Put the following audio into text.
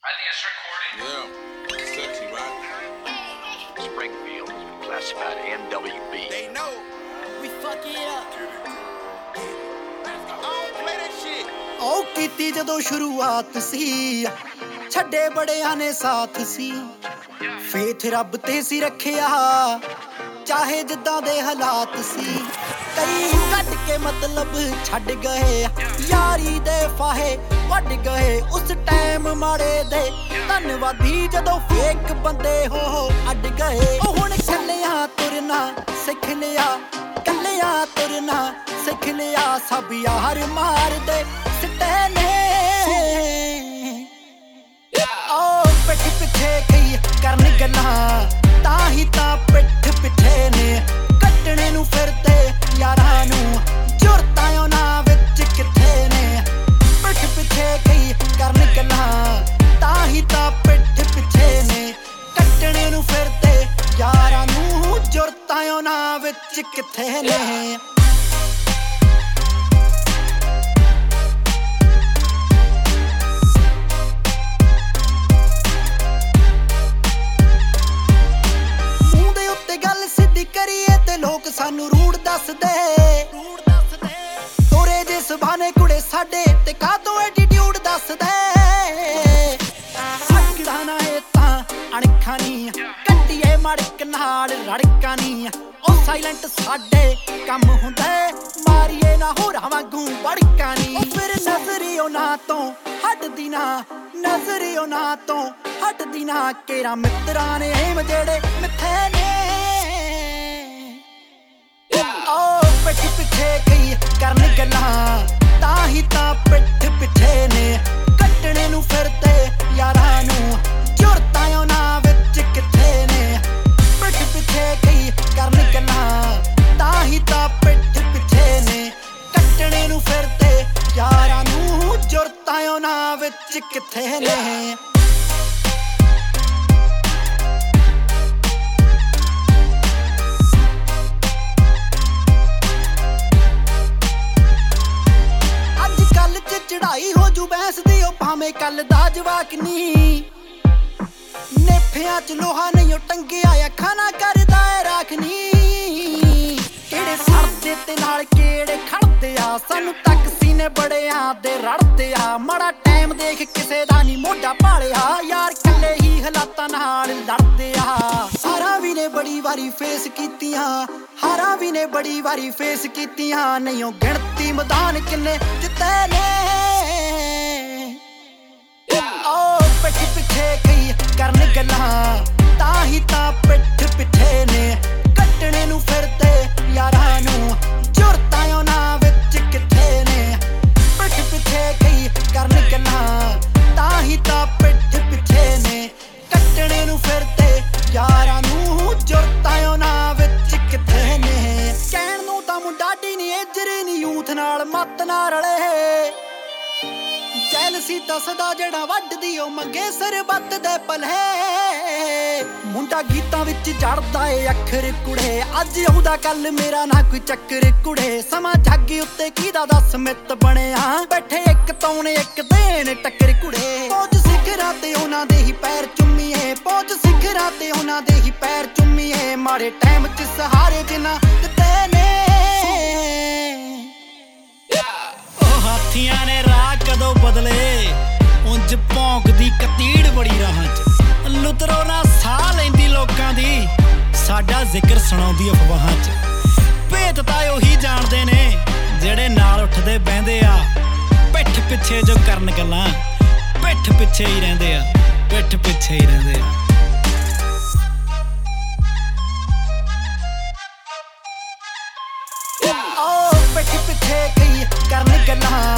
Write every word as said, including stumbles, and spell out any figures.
I think it's recording. Yeah, sexy, right? Springfield has been classified N W B. They know. We fuck it up. I don't play that shit. ਓ ਕੀਤੀ ਜਦੋਂ ਸ਼ੁਰੂਆਤ ਸੀ ਛੱਡੇ ਬੜਿਆਂ ਨੇ ਸਾਥ ਸੀ faith ਰੱਬ ਤੇ ਸੀ ਰੱਖਿਆ ਚਾਹੇ ਜਿੱਦਾਂ ਦੇ ਹਾਲਾਤ ਸੀ ਕਈ ਕੱਢ ਕੇ ਮਤਲਬ ਛੱਡ ਗਏ ਯਾਰੀ ਦੇ ਫਾਹੇ ਵੱਢ ਗਏ ਉਸ ਟਾਈਮ ਮਾੜੇ ਦੇ ਧੰਨਵਾਦੀ ਜਦੋਂ ਫੇਕ ਬੰਦੇ ਹੋ ਅੱਡ ਗਏ ਉਹ ਹੁਣ ਕੱਲਿਆਂ ਤੁਰਨਾ ਸਿੱਖ ਲਿਆ ਕੱਲਿਆਂ ਤੁਰਨਾ ਸਿੱਖ ਲਿਆ ਸਭ ਯਾਰ ਮਾਰਦੇ ਸਿੱਟੇ ਨੇ ਓ ਪਿੱਠ ਪਿੱਛੇ ਕਈ ਕਰਨ ਗੱਲਾਂ ਤਾਂ ਹੀ ਤਾਂ ਪਿੱਠ ਪਿੱਛੇ ਨੇ ਕੱਟਣੇ ਨੂੰ ਫਿਰਦੇ ਯਾਰਾਂ ਨੂੰ ਜੁਰਤਾਂ ਉਹਨਾਂ ਵਿੱਚ ਕਿੱਥੇ ਨੇ ਪਿੱਠ ਪਿੱਛੇ ਕਈ ਕਰਨ ਗੱਲਾਂ ਤਾਂ ਹੀ ਤਾਂ ਪਿੱਠ ਪਿੱਛੇ ਨੇ ਕੱਟਣੇ ਨੂੰ ਫਿਰਦੇ ਯਾਰਾਂ ਨੂੰ ਜੁਰਤਾਂ ਉਹਨਾਂ ਵਿੱਚ ਕਿੱਥੇ ਨੇ ਕਰੀਏ ਤੇ ਲੋਕ ਸਾਨੂੰ ਰੂੜ ਦੱਸਦੇ ਤੋਰੇ ਜੇ ਸੁਭਾਨੇ ਕੁੜੇ ਸਾਡੇ ਤੇ ਕਾਹਤੋਂ ਐਟੀਟਿਊਡ ਦੱਸਦੇ ਸਕਦਾ ਨਾ ਇਹ ਤਾਂ ਅਣਖਾਂ ਨੀ ਕੱਟੀਏ ਮੜਕ ਨਾਲ ਰੜਕਾਂ ਨੀ ਉਹ ਸਾਇਲੈਂਟ ਸਾਡੇ ਕੰਮ ਹੁੰਦਾ ਮਾਰੀਏ ਨਾ ਹੋਰਾਂ ਵਾਂਗੂ ਵੜਕਾਂ ਨੀ ਉਹ ਫਿਰ ਨਜ਼ਰੀ ਉਹਨਾਂ ਤੋਂ ਹਟਦੀ ਨਾ ਨਜ਼ਰੀ ਉਹਨਾਂ ਤੋਂ ਹਟਦੀ ਨਾ ਕੇਰਾ ਮਿੱਤਰਾਂ ਨੇ ਏਮ ਜਿਹੜੇ ਮਿੱਥੇ ਨੇ ਓ ਪਿੱਠ ਪਿੱਛੇ ਕਈ ਕਰਨ ਗੱਲਾਂ ਤਾਂ ਹੀ ਤਾਂ ਪਿੱਠ ਪਿੱਛੇ ਨੇ ਕੱਟਣੇ ਨੂੰ ਫਿਰਦੇ ਯਾਰਾਂ ਨੂੰ ਜੁਰਤਾਂ ਉਹਨਾਂ ਵਿੱਚ ਕਿੱਥੇ ਨੇ ਪਿੱਠ ਪਿੱਛੇ ਕਈ ਕਰਨ ਗੱਲਾਂ ਤਾਂ ਹੀ ਤਾਂ ਪਿੱਠ ਪਿੱਛੇ ਨੇ ਕੱਟਣੇ ਨੂੰ ਫਿਰਦੇ ਯਾਰਾਂ ਨੂੰ ਜੁਰਤਾਂ ਉਹਨਾਂ ਵਿੱਚ ਕਿੱਥੇ ਨੇ ਚੜਾਈ ਹੋ ਜੂ ਬੈਂਸ ਦੀ ਉਹ ਭਾਵੇਂ ਕੱਲ ਦਾ ਜਵਾਕ ਨੀ ਨੇਫਿਆਂ ਚ ਲੋਹਾ ਨਹੀਂ ਉਹ ਟੰਗਿਆ ਅੱਖਾਂ ਨਾ ਕਰਦਾ ਏ ਰਾਖਨੀ ਕਿਹੜੇ ਸਰਦੇ ਤੇ ਨਾਲ ਕਿਹੜੇ ਖੜਦੇ ਆ ਸਾਨੂੰ ਤੱਕ ਸੀਨੇ ਬੜਿਆਂ ਦੇ ਰੜਦੇ ਆ ਮਾੜਾ ਟਾਈਮ ਦੇਖ ਕਿਸੇ ਦਾ ਨੀ ਮੋਢਾ ਭਾਲਿਆ ਯਾਰ ਕੱਲੇ ਹੀ ਹਾਲਾਤਾਂ ਨਾਲ ਲੜਦੇ ਆ ਸਾਰਾ ਵੀ ਨੇ ਬੜੀ ਵਾਰੀ ਫੇਸ ਕੀਤੀਆਂ ਹਾਰਾਂ ਵੀ ਨੇ ਬੜੀ ਵਾਰੀ ਫੇਸ ਕੀਤੀਆਂ ਨਹੀਂ ਉਹ ਗਿਣਤੀ ਮੈਦਾਨ ਕਿੰਨੇ ਜਿੱਤੇ ਨੇ ਓ ਪਿੱਠ ਪਿੱਛੇ ਕਈ ਕਰਨ ਗੱਲਾਂ ਤਾਂ ਹੀ ਤਾਂ ਪਿੱਠ ਪਿੱਛੇ ਨੇ ਕੱਟਣੇ ਨੂੰ ਫਿਰਦੇ ਯਾਰਾਂ ਨੂੰ ਜੁਰਤਾਂ ਉਹਨਾਂ ਵਿੱਚ ਕਿੱਥੇ ਨੇ ਪਿੱਠ ਪਿੱਛੇ ਕਈ ਕਰਨ ਗੱਲਾਂ ਤਾਂ ਹੀ ਤਾਂ ਪਿੱਠ ਪਿੱਛੇ ਨੇ ਕੱਟਣੇ ਨੂੰ ਫਿਰਦੇ ਯਾਰਾਂ ਨੂੰ ਜੁਰਤਾਂ ਉਹਨਾਂ ਵਿੱਚ ਕਿੱਥੇ ਨੇ ਕਹਿਣ ਨੂੰ ਤਾਂ ਮੁੰਡਾ ਡੀ ਨੀ ਏਜਰੀ ਨੀ ਯੂਥ ਨਾਲ ਮੱਤ ਨਾ ਰਲੇ ਜੈਲਸੀ ਦੱਸਦਾ ਜਿਹੜਾ ਵੱਢਦੀ ਉਹ ਮੰਗੇ ਸਰਬੱਤ ਦੇ ਭਲੇ ਮੁੰਡਾ ਗੀਤਾਂ ਵਿੱਚ ਜੜਦਾ ਏ ਅੱਖਰ ਕੁੜੇ ਅੱਜ ਆਉਦਾ ਕੱਲ ਮੇਰਾ ਨਾ ਕੋਈ ਚੱਕਰ ਕੁੜੇ ਸਮਾਂ ਜੱਗ ਉੱਤੇ ਕਿਹਦਾ ਦੱਸ ਮਿੱਤ ਬਣਿਆ ਬੈਠੇ ਇੱਕ ਤੌਣ ਇੱਕ ਦੇਣ ਟੱਕਰ ਕੁੜੇ ਪਹੁੰਚ ਸਿਖਰਾਂ ਤੇ ਉਹਨਾਂ ਦੇ ਹੀ ਪੈਰ ਚੁੰਮੀਏ ਪਹੁੰਚ ਸਿਖਰਾਂ ਤੇ ਉਹਨਾਂ ਦੇ ਹੀ ਪੈਰ ਚੁੰਮੀਏ ਮਾੜੇ ਟਾਈਮ ਚ ਸਹਾਰੇ ਜਿਨ੍ਹਾਂ ਦਿੱਤੇ ਨੇ ਉਹ ਹਾਥੀਆਂ ਨੇ ਰਾਹ ਕਦੋਂ ਬਦਲੇ ਉਂਝ ਭੌਂਕਦੀ ਕਤੀੜ ਬੜੀ ਰਾਹਾਂ ਚ ਲੁਤਰੋ ਨਾ ਸਾਹ ਲੈਂਦੀ ਲੋਕਾਂ ਦੀ ਸਾਡਾ ਜ਼ਿਕਰ ਸੁਣਾਉਂਦੀ ਅਫਵਾਹਾਂ ਚ ਭੇਤ ਤਾਂ ਉਹੀ ਜਾਣਦੇ ਨੇ ਜਿਹੜੇ ਨਾਲ ਉੱਠਦੇ ਬਹਿੰਦੇ ਆ ਪਿੱਠ ਪਿੱਛੇ ਜੋ ਕਰਨ ਗੱਲਾਂ ਪਿੱਠ ਪਿੱਛੇ ਹੀ ਰਹਿੰਦੇ ਆ ਪਿੱਠ ਪਿੱਛੇ ਹੀ ਰਹਿੰਦੇ ਆ ਓ ਪਿੱਠ ਪਿੱਛੇ ਕਈ ਕਰਨ ਗੱਲਾਂ